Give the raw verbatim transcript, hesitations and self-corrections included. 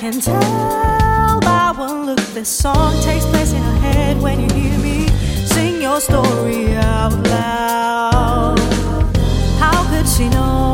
can tell by one look this song takes place in her head when you hear me sing your story out loud. How could she know